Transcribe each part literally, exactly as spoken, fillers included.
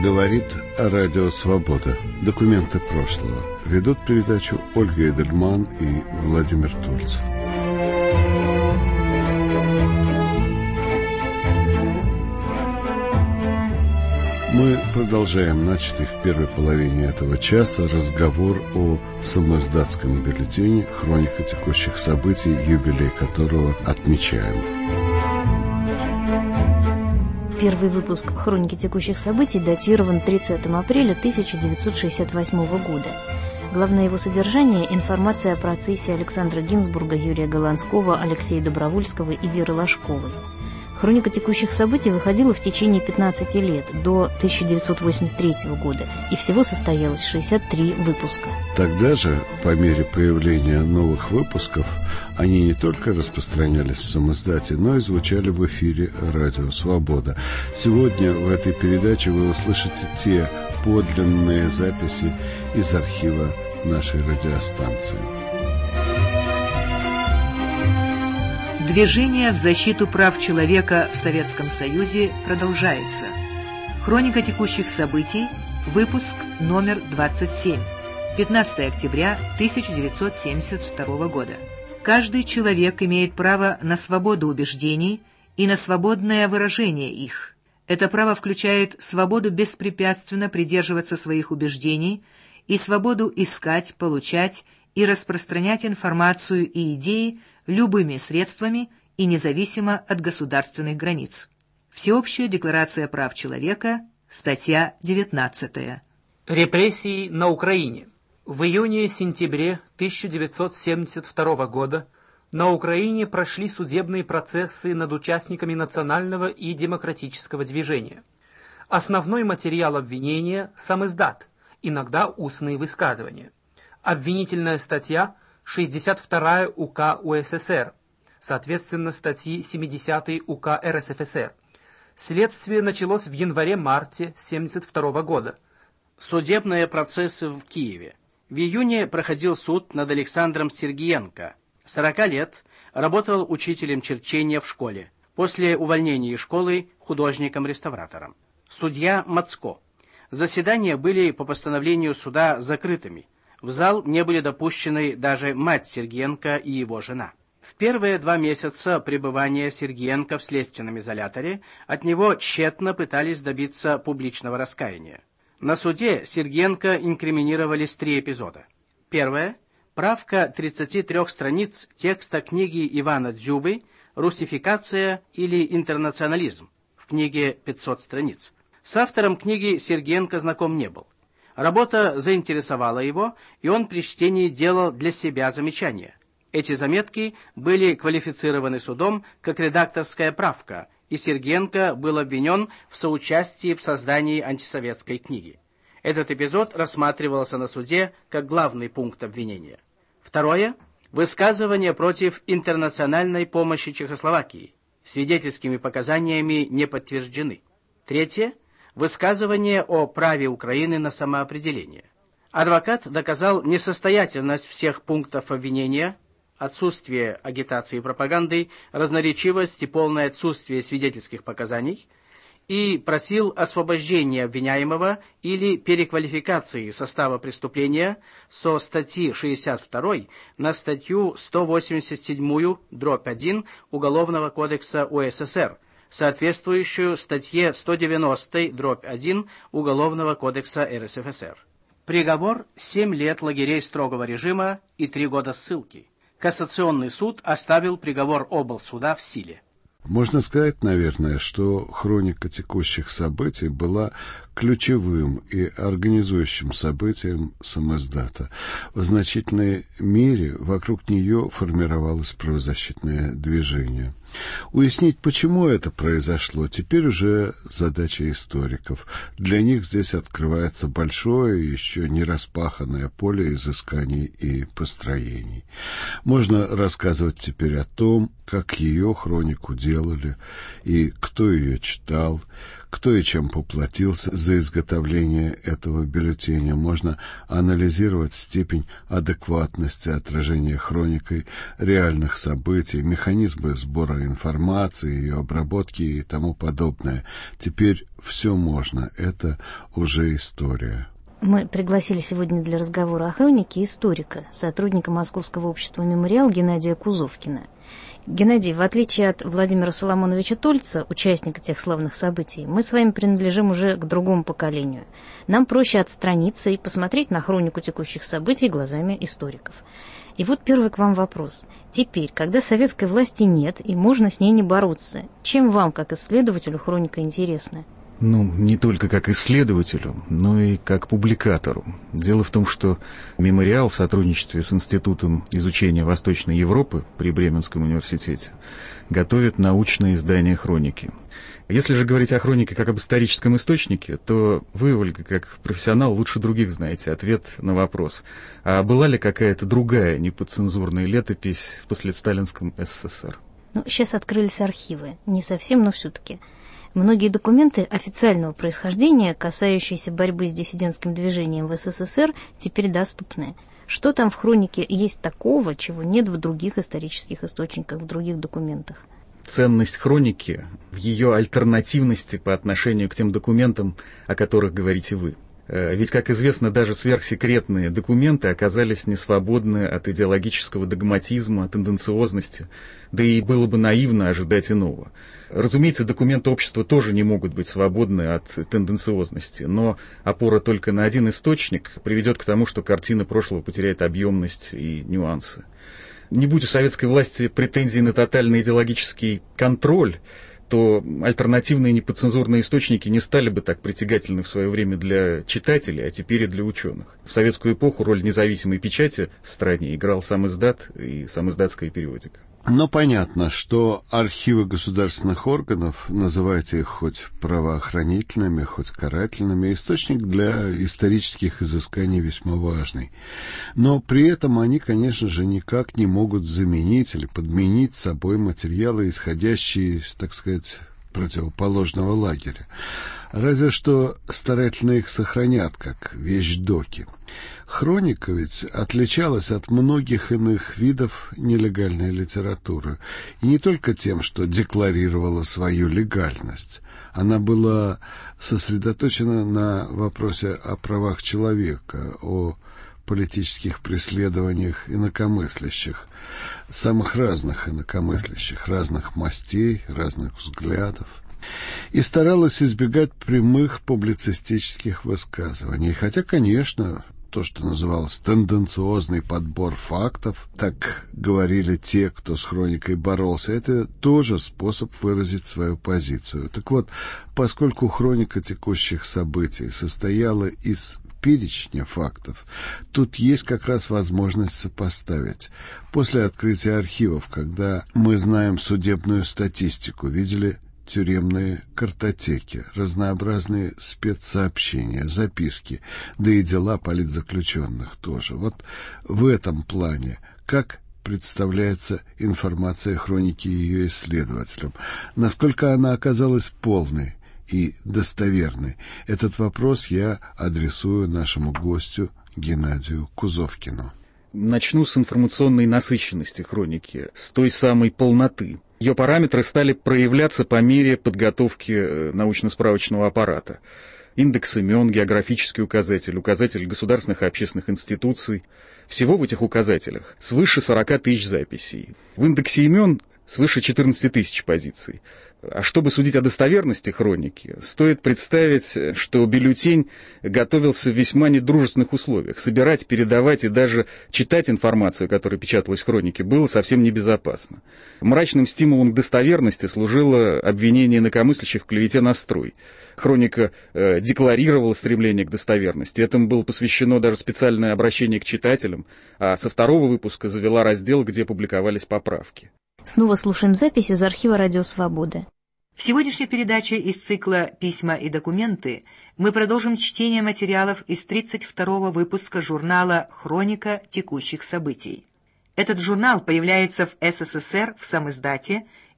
Говорит Радио Свобода. Документы прошлого. Ведут передачу Ольга Эдельман и Владимир Тульц. Мы продолжаем начатый в первой половине этого часа разговор о самоиздатском бюллетене «Хроника текущих событий», юбилей которого отмечаем. Первый выпуск «Хроники текущих событий» датирован тридцатого апреля тысяча девятьсот шестьдесят восьмого года. Главное его содержание – информация о процессе Александра Гинзбурга, Юрия Голландского, Алексея Добровольского и Веры Ложковой. Хроника текущих событий выходила в течение пятнадцати лет, до тысяча девятьсот восемьдесят третьего года, и всего состоялось шестьдесят три выпуска. Тогда же, по мере появления новых выпусков, они не только распространялись в самоиздате, но и звучали в эфире Радио Свобода. Сегодня в этой передаче вы услышите те подлинные записи из архива нашей радиостанции. Движение в защиту прав человека в Советском Союзе продолжается. Хроника текущих событий, выпуск номер двадцать семь, пятнадцатого октября тысяча девятьсот семьдесят второго года. Каждый человек имеет право на свободу убеждений и на свободное выражение их. Это право включает свободу беспрепятственно придерживаться своих убеждений и свободу искать, получать и распространять информацию и идеи любыми средствами и независимо от государственных границ. Всеобщая декларация прав человека, статья девятнадцатая. Репрессии на Украине. В июне-сентябре тысяча девятьсот семьдесят второго года на Украине прошли судебные процессы над участниками национального и демократического движения. Основной материал обвинения – самиздат, иногда устные высказывания. Обвинительная статья – шестьдесят вторая УК УССР, соответственно, статьи семидесятая УК РСФСР. Следствие началось в январе-марте семьдесят второго года. Судебные процессы в Киеве. В июне проходил суд над Александром Сергиенко. сорока лет, работал учителем черчения в школе. После увольнения из школы художником-реставратором. Судья Мацко. Заседания были по постановлению суда закрытыми. В зал не были допущены даже мать Сергиенко и его жена. В первые два месяца пребывания Сергиенко в следственном изоляторе от него тщетно пытались добиться публичного раскаяния. На суде Сергиенко инкриминировались три эпизода. Первое. Правка тридцати трёх страниц текста книги Ивана Дзюбы «Русификация или интернационализм» в книге пятьсот страниц. С автором книги Сергиенко знаком не был. Работа заинтересовала его, и он при чтении делал для себя замечания. Эти заметки были квалифицированы судом как редакторская правка, и Сергиенко был обвинен в соучастии в создании антисоветской книги. Этот эпизод рассматривался на суде как главный пункт обвинения. Второе. Высказывания против интернациональной помощи Чехословакии. Свидетельскими показаниями не подтверждены. Третье. Высказывание о праве Украины на самоопределение. Адвокат доказал несостоятельность всех пунктов обвинения, отсутствие агитации и пропаганды, разноречивость и полное отсутствие свидетельских показаний и просил освобождения обвиняемого или переквалификации состава преступления со статьи шестьдесят второй на статью сто восемьдесят семь дробь один Уголовного кодекса УССР, соответствующую статье сто девяносто дробь один Уголовного кодекса РСФСР. Приговор – семь лет лагерей строгого режима и три года ссылки. Кассационный суд оставил приговор облсуда в силе. Можно сказать, наверное, что хроника текущих событий была ключевым и организующим событием самиздата. В значительной мере вокруг нее формировалось правозащитное движение. Уяснить, почему это произошло, теперь уже задача историков. Для них здесь открывается большое, еще не распаханное поле изысканий и построений. Можно рассказывать теперь о том, как ее хронику делали и кто ее читал, кто и чем поплатился за изготовление этого бюллетеня. Можно анализировать степень адекватности отражения хроникой реальных событий, механизмы сбора информации, ее обработки и тому подобное. Теперь все можно, это уже история. Мы пригласили сегодня для разговора о хронике историка, сотрудника Московского общества «Мемориал» Геннадия Кузовкина. Геннадий, в отличие от Владимира Соломоновича Тольца, участника тех славных событий, мы с вами принадлежим уже к другому поколению. Нам проще отстраниться и посмотреть на хронику текущих событий глазами историков. И вот первый к вам вопрос. Теперь, когда советской власти нет и можно с ней не бороться, чем вам, как исследователю, хроника интересна? Ну, не только как исследователю, но и как публикатору. Дело в том, что «Мемориал» в сотрудничестве с Институтом изучения Восточной Европы при Бременском университете готовит научное издание хроники. Если же говорить о хронике как об историческом источнике, то вы, Ольга, как профессионал, лучше других знаете ответ на вопрос. А была ли какая-то другая неподцензурная летопись в последсталинском СССР? Ну, сейчас открылись архивы. Не совсем, но все-таки. Многие документы официального происхождения, касающиеся борьбы с диссидентским движением в СССР, теперь доступны. Что там в хронике есть такого, чего нет в других исторических источниках, в других документах? Ценность хроники в ее альтернативности по отношению к тем документам, о которых говорите вы. Ведь, как известно, даже сверхсекретные документы оказались несвободны от идеологического догматизма, тенденциозности, да и было бы наивно ожидать иного. Разумеется, документы общества тоже не могут быть свободны от тенденциозности, но опора только на один источник приведет к тому, что картина прошлого потеряет объемность и нюансы. Не будь у советской власти претензий на тотальный идеологический контроль, то альтернативные неподцензурные источники не стали бы так притягательны в свое время для читателей, а теперь и для ученых. В советскую эпоху роль независимой печати в стране играл сам издат и самиздатская периодика. Но понятно, что архивы государственных органов, называйте их хоть правоохранительными, хоть карательными, источник для исторических изысканий весьма важный. Но при этом они, конечно же, никак не могут заменить или подменить собой материалы, исходящие из, так сказать, противоположного лагеря. Разве что старательно их сохранят, как вещдоки. Хроника ведь отличалась от многих иных видов нелегальной литературы. И не только тем, что декларировала свою легальность. Она была сосредоточена на вопросе о правах человека, о политических преследованиях инакомыслящих, самых разных инакомыслящих, разных мастей, разных взглядов. И старалась избегать прямых публицистических высказываний. Хотя, конечно, то, что называлось тенденциозный подбор фактов, так говорили те, кто с хроникой боролся, это тоже способ выразить свою позицию. Так вот, поскольку хроника текущих событий состояла из перечня фактов, тут есть как раз возможность сопоставить. После открытия архивов, когда мы знаем судебную статистику, видели тюремные картотеки, разнообразные спецсообщения, записки, да и дела политзаключенных тоже. Вот в этом плане как представляется информация хроники ее исследователям? Насколько она оказалась полной и достоверной? Этот вопрос я адресую нашему гостю Геннадию Кузовкину. Начну с информационной насыщенности хроники, с той самой полноты. Ее параметры стали проявляться по мере подготовки научно-справочного аппарата. Индекс имен, географический указатель, указатель государственных и общественных институций. Всего в этих указателях свыше сорок тысяч записей. В индексе имен свыше четырнадцать тысяч позиций. А чтобы судить о достоверности хроники, стоит представить, что бюллетень готовился в весьма недружественных условиях. Собирать, передавать и даже читать информацию, которая печаталась в хронике, было совсем небезопасно. Мрачным стимулом к достоверности служило обвинение инакомыслящих в клевете на строй. Хроника э, декларировала стремление к достоверности. Этому было посвящено даже специальное обращение к читателям, а со второго выпуска завела раздел, где публиковались поправки. Снова слушаем запись из архива «Радио Свобода». В сегодняшней передаче из цикла «Письма и документы» мы продолжим чтение материалов из тридцать второго выпуска журнала «Хроника текущих событий». Этот журнал появляется в СССР в самиздате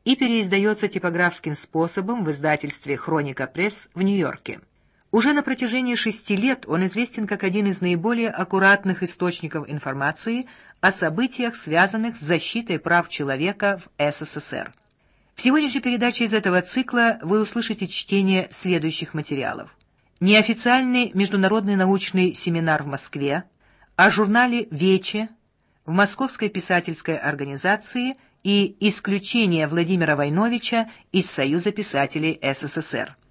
и переиздается типографским способом в издательстве «Хроника Пресс» в Нью-Йорке. Уже на протяжении шести лет он известен как один из наиболее аккуратных источников информации о событиях, связанных с защитой прав человека в эс эс эс эр. В сегодняшней передаче из этого цикла вы услышите чтение следующих материалов. Неофициальный международный научный семинар в Москве, о журнале «Вече», в Московской писательской организации и исключение Владимира Войновича из Союза писателей эс эс эс эр.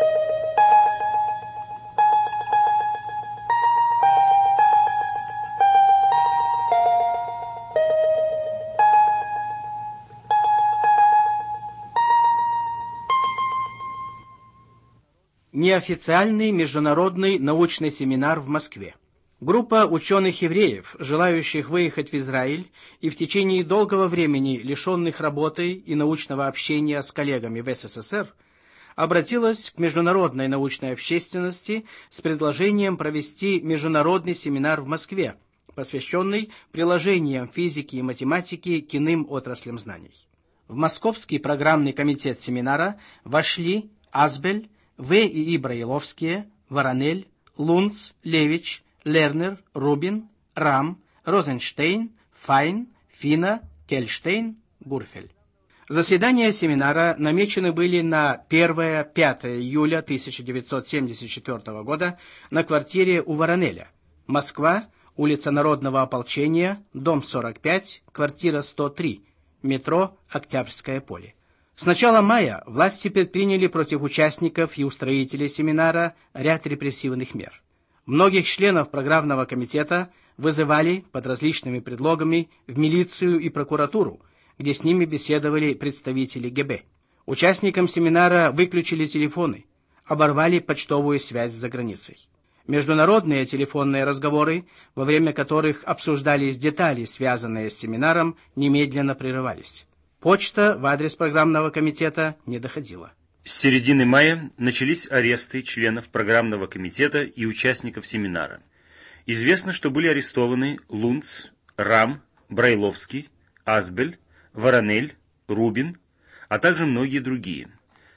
Неофициальный международный научный семинар в Москве. Группа ученых-евреев, желающих выехать в Израиль и в течение долгого времени лишенных работы и научного общения с коллегами в эс эс эс эр, обратилась к международной научной общественности с предложением провести международный семинар в Москве, посвященный приложениям физики и математики к иным отраслям знаний. В Московский программный комитет семинара вошли Азбель, В. и И. Браиловские, Воронель, Лунц, Левич, Лернер, Рубин, Рам, Розенштейн, Файн, Фина, Кельштейн, Гурфель. Заседания семинара намечены были на первое-пятое июля тысяча девятьсот семьдесят четвёртого года на квартире у Воронеля. Москва, улица Народного ополчения, дом сорок пять, квартира сто три, метро Октябрьское поле. С начала мая власти предприняли против участников и устроителей семинара ряд репрессивных мер. Многих членов программного комитета вызывали под различными предлогами в милицию и прокуратуру, где с ними беседовали представители гэ бэ. Участникам семинара выключили телефоны, оборвали почтовую связь за границей. Международные телефонные разговоры, во время которых обсуждались детали, связанные с семинаром, немедленно прерывались. Почта в адрес программного комитета не доходила. С середины мая начались аресты членов программного комитета и участников семинара. Известно, что были арестованы Лунц, Рам, Браиловский, Азбель, Воронель, Рубин, а также многие другие.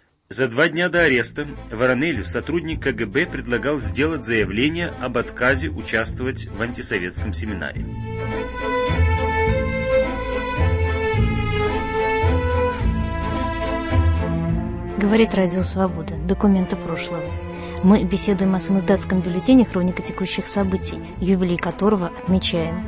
За два дня до ареста Воронелю сотрудник ка гэ бэ предлагал сделать заявление об отказе участвовать в антисоветском семинаре. Говорит Радио Свобода. Документы прошлого. Мы беседуем о самиздатском бюллетене «Хроника текущих событий», юбилей которого отмечаем.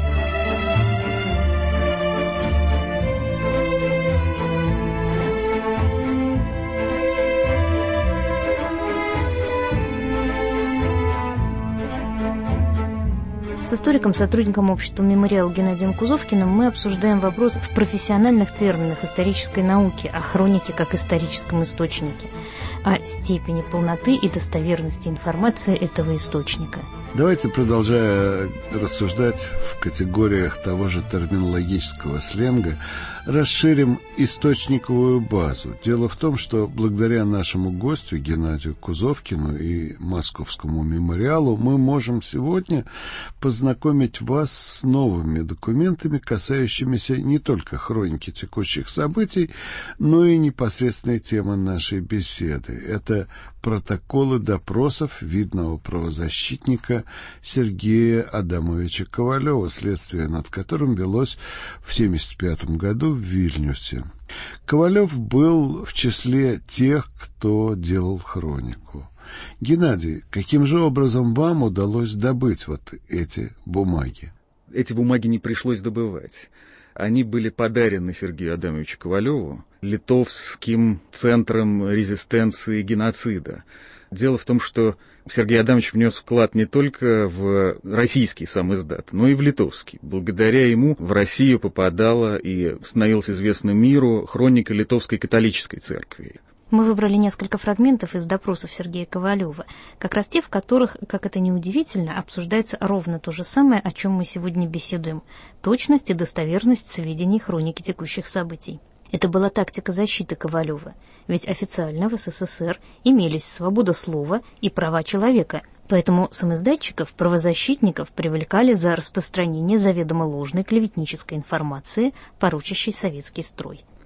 С историком, сотрудником общества «Мемориал» Геннадием Кузовкиным мы обсуждаем вопрос в профессиональных терминах исторической науки, о хронике как историческом источнике, о степени полноты и достоверности информации этого источника. Давайте, продолжая рассуждать в категориях того же терминологического сленга, расширим источниковую базу. Дело в том, что благодаря нашему гостю Геннадию Кузовкину и Московскому мемориалу мы можем сегодня познакомить вас с новыми документами, касающимися не только хроники текущих событий, но и непосредственной темы нашей беседы. Это протоколы допросов видного правозащитника Сергея Адамовича Ковалева, следствие над которым велось в семьдесят пятом году в Вильнюсе. Ковалев был в числе тех, кто делал хронику. Геннадий, каким же образом вам удалось добыть вот эти бумаги? Эти бумаги не пришлось добывать. Они были подарены Сергею Адамовичу Ковалеву Литовским центром резистенции геноцида. Дело в том, что Сергей Адамович внес вклад не только в российский самиздат, но и в литовский. Благодаря ему в Россию попадала и становилась известна миру хроника Литовской католической церкви. Мы выбрали несколько фрагментов из допросов Сергея Ковалева, как раз те, в которых, как это ни удивительно, обсуждается ровно то же самое, о чем мы сегодня беседуем – точность и достоверность сведений хроники текущих событий. Это была тактика защиты Ковалева, ведь официально в эс эс эс эр имелись свобода слова и права человека, поэтому самиздатчиков, правозащитников привлекали за распространение заведомо ложной клеветнической информации, порочащей советский строй.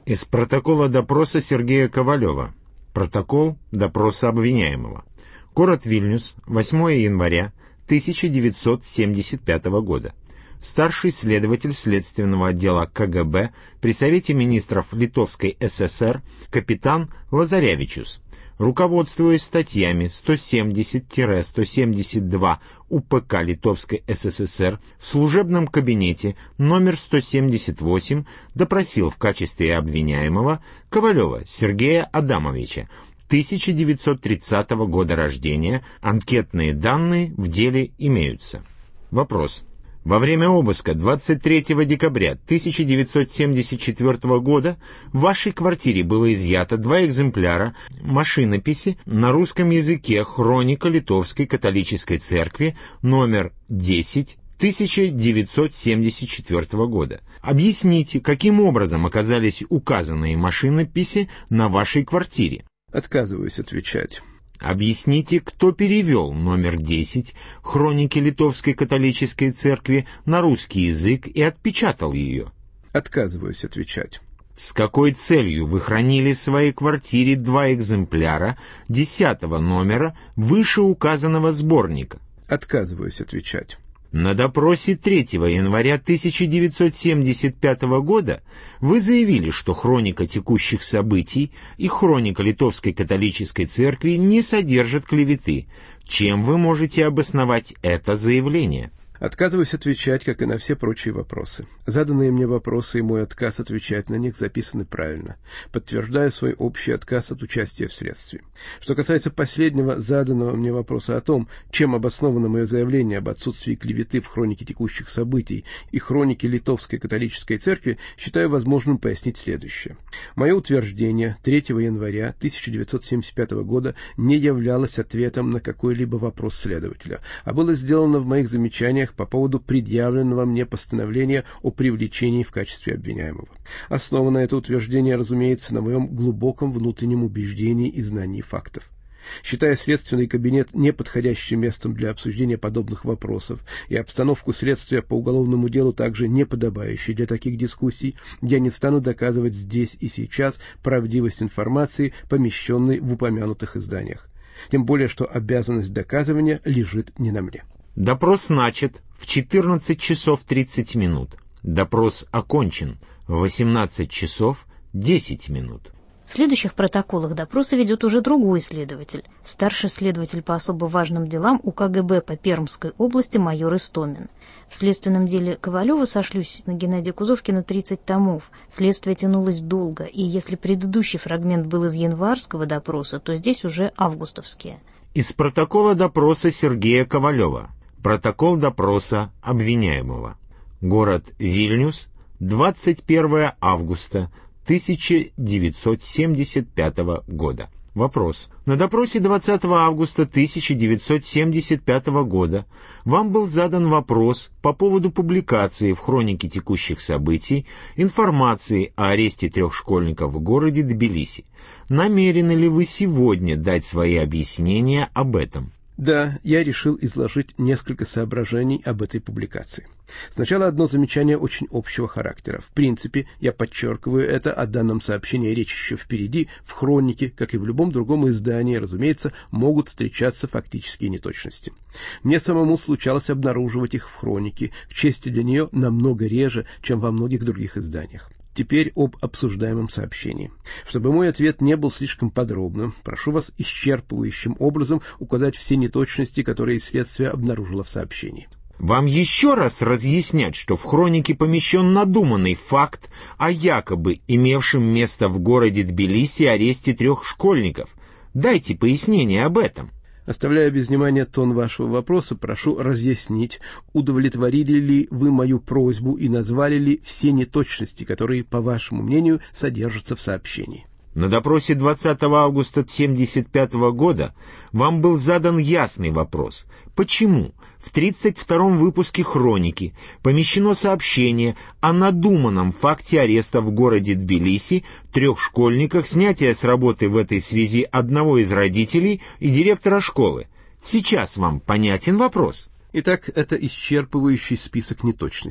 Из протокола допроса Сергея Ковалева. Протокол допроса обвиняемого. Город Вильнюс, восьмое января тысяча девятьсот семьдесят пятого года. Старший следователь следственного отдела ка гэ бэ при Совете министров Литовской эс эс эр капитан Лазаревичус, руководствуясь статьями сто семьдесят — сто семьдесят два у пэ ка Литовской эс эс эс эр в служебном кабинете номер сто семьдесят восемь допросил в качестве обвиняемого Ковалева Сергея Адамовича, тысяча девятьсот тридцатого года рождения. Анкетные данные в деле имеются. Вопрос. Во время обыска двадцать третьего декабря тысяча девятьсот семьдесят четвёртого года в вашей квартире было изъято два экземпляра машинописи на русском языке «Хроника Литовской католической церкви» номер десять тысяча девятьсот семьдесят четвёртого года. Объясните, каким образом оказались указанные машинописи на вашей квартире? Отказываюсь отвечать. Объясните, кто перевел номер десять «Хроники Литовской католической церкви» на русский язык и отпечатал ее? Отказываюсь отвечать. С какой целью вы хранили в своей квартире два экземпляра десятого номера вышеуказанного сборника? Отказываюсь отвечать. На допросе третьего января тысяча девятьсот семьдесят пятого года вы заявили, что хроника текущих событий и хроника Литовской католической церкви не содержат клеветы. Чем вы можете обосновать это заявление? Отказываюсь отвечать, как и на все прочие вопросы. Заданные мне вопросы и мой отказ отвечать на них записаны правильно, подтверждая свой общий отказ от участия в следствии. Что касается последнего заданного мне вопроса о том, чем обосновано мое заявление об отсутствии клеветы в хронике текущих событий и хронике Литовской католической церкви, считаю возможным пояснить следующее. Мое утверждение третьего января тысяча девятьсот семьдесят пятого года не являлось ответом на какой-либо вопрос следователя, а было сделано в моих замечаниях по поводу предъявленного мне постановления о привлечении в качестве обвиняемого. Основано это утверждение, разумеется, на моем глубоком внутреннем убеждении и знании фактов. Считая следственный кабинет неподходящим местом для обсуждения подобных вопросов и обстановку следствия по уголовному делу также неподобающей для таких дискуссий, я не стану доказывать здесь и сейчас правдивость информации, помещенной в упомянутых изданиях. Тем более, что обязанность доказывания лежит не на мне. Допрос начат в четырнадцать часов тридцать минут. Допрос окончен в восемнадцать часов десять минут. В следующих протоколах допроса ведет уже другой следователь, старший следователь по особо важным делам у ка гэ бэ по Пермской области майор Истомин. В следственном деле Ковалева, сошлюсь на Геннадия Кузовкина, тридцать томов. Следствие тянулось долго, и если предыдущий фрагмент был из январского допроса, то здесь уже августовские. Из протокола допроса Сергея Ковалева. Протокол допроса обвиняемого. Город Вильнюс, двадцать первое августа тысяча девятьсот семьдесят пятого года. Вопрос. На допросе двадцатого августа тысяча девятьсот семьдесят пятого года вам был задан вопрос по поводу публикации в хронике текущих событий информации о аресте трех школьников в городе Тбилиси. Намерены ли вы сегодня дать свои объяснения об этом? Да, я решил изложить несколько соображений об этой публикации. Сначала одно замечание очень общего характера. В принципе, я подчеркиваю это, о данном сообщении речь еще впереди. В хронике, как и в любом другом издании, разумеется, могут встречаться фактические неточности. Мне самому случалось обнаруживать их в хронике, к чести для нее намного реже, чем во многих других изданиях. Теперь об обсуждаемом сообщении. Чтобы мой ответ не был слишком подробным, прошу вас исчерпывающим образом указать все неточности, которые следствие обнаружило в сообщении. Вам еще раз разъяснять, что в хронике помещен надуманный факт о якобы имевшем место в городе Тбилиси аресте трех школьников. Дайте пояснение об этом. Оставляя без внимания тон вашего вопроса, прошу разъяснить, удовлетворили ли вы мою просьбу и назвали ли все неточности, которые, по вашему мнению, содержатся в сообщении. На допросе двадцатого августа тысяча девятьсот семьдесят пятого года вам был задан ясный вопрос. Почему в тридцать втором выпуске «Хроники» помещено сообщение о надуманном факте ареста в городе Тбилиси трех школьников, снятия с работы в этой связи одного из родителей и директора школы? Сейчас вам понятен вопрос? Итак, это исчерпывающий список неточностей.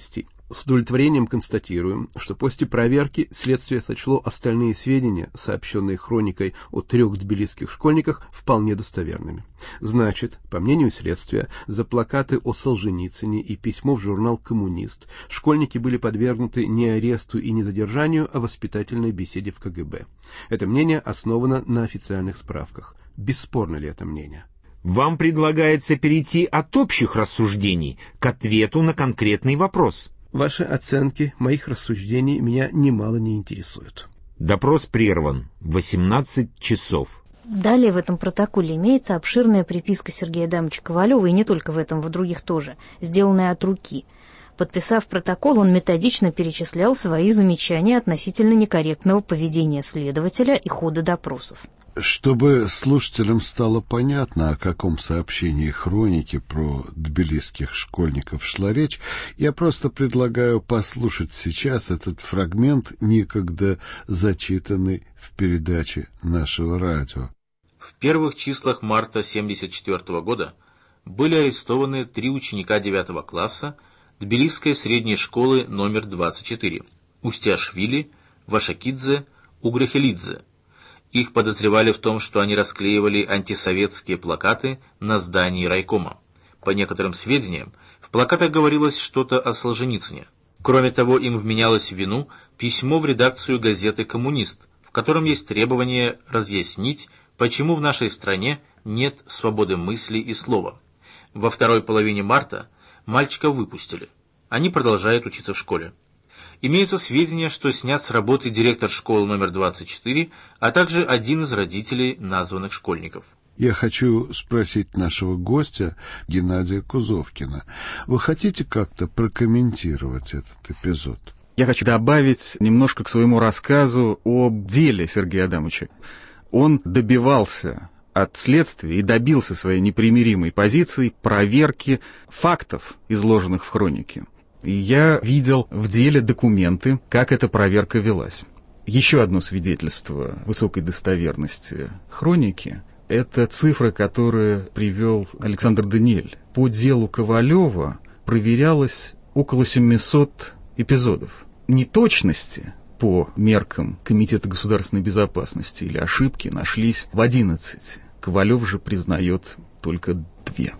С удовлетворением констатируем, что после проверки следствие сочло остальные сведения, сообщенные хроникой о трех тбилисских школьниках, вполне достоверными. Значит, по мнению следствия, за плакаты о Солженицыне и письмо в журнал «Коммунист» школьники были подвергнуты не аресту и не задержанию, а воспитательной беседе в ка гэ бэ. Это мнение основано на официальных справках. Бесспорно ли это мнение? Вам предлагается перейти от общих рассуждений к ответу на конкретный вопрос. Ваши оценки моих рассуждений меня немало не интересуют. Допрос прерван. восемнадцать часов. Далее в этом протоколе имеется обширная приписка Сергея Адамовича Ковалева, и не только в этом, в других тоже, сделанная от руки. Подписав протокол, он методично перечислял свои замечания относительно некорректного поведения следователя и хода допросов. Чтобы слушателям стало понятно, о каком сообщении хроники про тбилисских школьников шла речь, я просто предлагаю послушать сейчас этот фрагмент, некогда зачитанный в передаче нашего радио. В первых числах марта тысяча девятьсот семьдесят четвёртого года были арестованы три ученика девятого класса Тбилисской средней школы номер двадцать четыре – Устяшвили, Вашакидзе, Уграхелидзе. Их подозревали в том, что они расклеивали антисоветские плакаты на здании райкома. По некоторым сведениям, в плакатах говорилось что-то о Солженицыне. Кроме того, им вменялось в вину письмо в редакцию газеты «Коммунист», в котором есть требование разъяснить, почему в нашей стране нет свободы мысли и слова. Во второй половине марта мальчиков выпустили. Они продолжают учиться в школе. Имеются сведения, что снят с работы директор школы номер двадцать четыре, а также один из родителей названных школьников. Я хочу спросить нашего гостя Геннадия Кузовкина. Вы хотите как-то прокомментировать этот эпизод? Я хочу добавить немножко к своему рассказу об деле Сергея Адамовича. Он добивался от следствия и добился своей непримиримой позиции проверки фактов, изложенных в хронике. И я видел в деле документы, как эта проверка велась. Еще одно свидетельство высокой достоверности хроники – это цифры, которые привел Александр Даниэль. По делу Ковалева проверялось около семисот эпизодов. Неточности по меркам Комитета государственной безопасности или ошибки нашлись в одиннадцати. Ковалев же признает только две.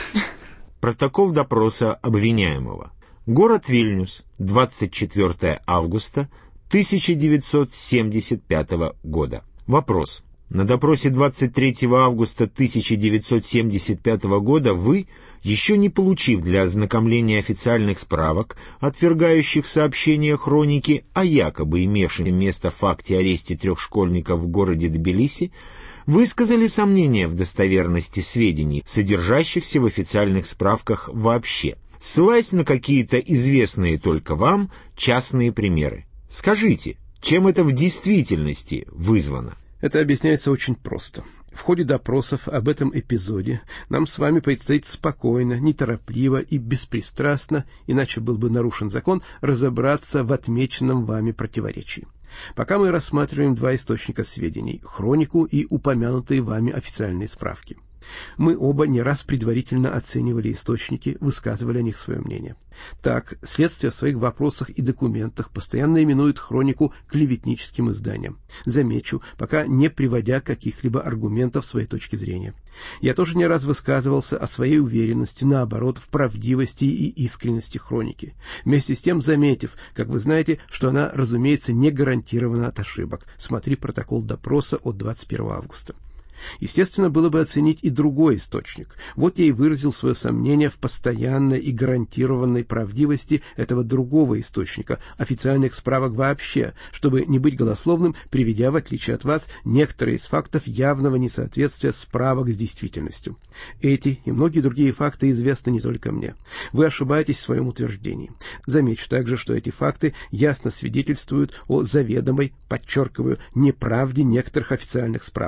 Протокол допроса обвиняемого. Город Вильнюс, двадцать четвёртого августа тысяча девятьсот семьдесят пятого года. Вопрос. На допросе двадцать третьего августа тысяча девятьсот семьдесят пятого года вы, еще не получив для ознакомления официальных справок, отвергающих сообщения хроники о якобы имевшем место факте аресте трех школьников в городе Тбилиси, высказали сомнения в достоверности сведений, содержащихся в официальных справках вообще, ссылаясь на какие-то известные только вам частные примеры. Скажите, чем это в действительности вызвано? Это объясняется очень просто. В ходе допросов об этом эпизоде нам с вами предстоит спокойно, неторопливо и беспристрастно, иначе был бы нарушен закон, разобраться в отмеченном вами противоречии. Пока мы рассматриваем два источника сведений – хронику и упомянутые вами официальные справки. Мы оба не раз предварительно оценивали источники, высказывали о них свое мнение. Так, следствие в своих вопросах и документах постоянно именует хронику клеветническим изданием. Замечу, пока не приводя каких-либо аргументов своей точки зрения. Я тоже не раз высказывался о своей уверенности, наоборот, в правдивости и искренности хроники. Вместе с тем заметив, как вы знаете, что она, разумеется, не гарантирована от ошибок. Смотри протокол допроса от двадцать первого августа. Естественно, было бы оценить и другой источник. Вот я и выразил свое сомнение в постоянной и гарантированной правдивости этого другого источника, официальных справок вообще, чтобы не быть голословным, приведя, в отличие от вас, некоторые из фактов явного несоответствия справок с действительностью. Эти и многие другие факты известны не только мне. Вы ошибаетесь в своем утверждении. Замечу также, что эти факты ясно свидетельствуют о заведомой, подчеркиваю, неправде некоторых официальных справок.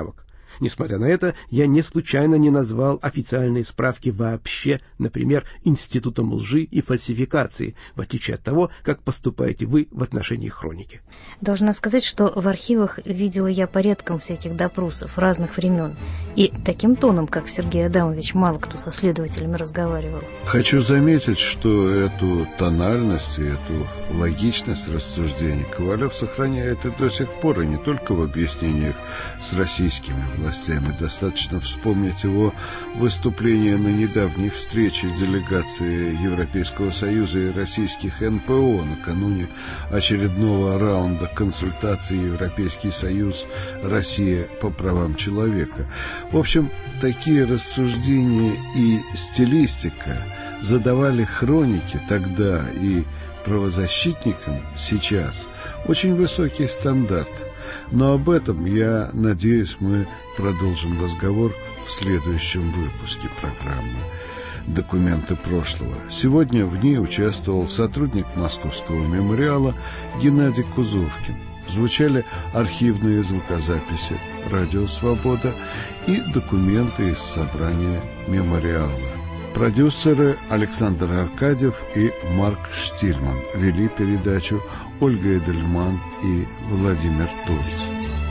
Несмотря на это, я не случайно не назвал официальные справки вообще, например, Институтом лжи и фальсификации, в отличие от того, как поступаете вы в отношении хроники. Должна сказать, что в архивах видела я порядком всяких допросов разных времен. И таким тоном, как Сергей Адамович, мало кто со следователями разговаривал. Хочу заметить, что эту тональность и эту логичность рассуждений Ковалев сохраняет и до сих пор, и не только в объяснениях с российскими властями. Достаточно вспомнить его выступление на недавней встрече делегации Европейского Союза и российских эн пэ о накануне очередного раунда консультаций Европейский Союз, Россия по правам человека. В общем, такие рассуждения и стилистика задавали хронике тогда и правозащитникам сейчас очень высокий стандарт. Но об этом, я надеюсь, мы продолжим разговор в следующем выпуске программы «Документы прошлого». Сегодня в ней участвовал сотрудник Московского мемориала Геннадий Кузовкин. Звучали архивные звукозаписи «Радио Свобода» и документы из собрания мемориала. Продюсеры Александр Аркадьев и Марк Штильман. Вели передачу Ольга Эдельман и Владимир Тульц.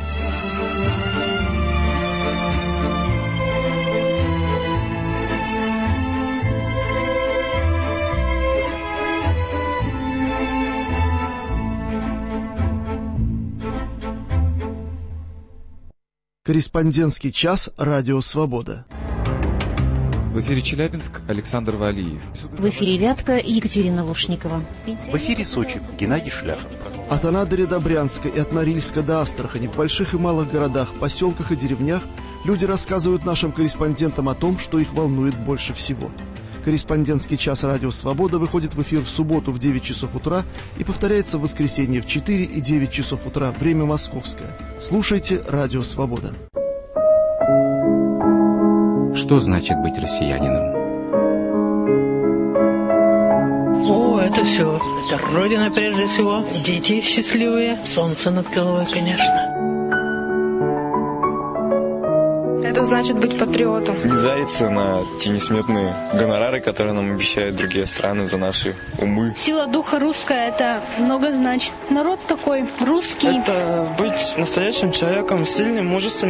Корреспондентский час «Радио Свобода». В эфире Челябинск, Александр Валиев. В эфире Вятка, Екатерина Лушникова. В эфире Сочи, Геннадий Шляхов. От Анадыря до Брянска и от Норильска до Астрахани, в больших и малых городах, поселках и деревнях люди рассказывают нашим корреспондентам о том, что их волнует больше всего. Корреспондентский час «Радио Свобода» выходит в эфир в субботу в девять часов утра и повторяется в воскресенье в четыре и девять часов утра, время московское. Слушайте «Радио Свобода». Что значит быть россиянином? О, это все. Это Родина прежде всего. Дети счастливые. Солнце над головой, конечно. Это значит быть патриотом. Не зариться на те несметные гонорары, которые нам обещают другие страны за наши умы. Сила духа русская, это много значит. Народ такой русский. Это быть настоящим человеком, сильным, мужественным.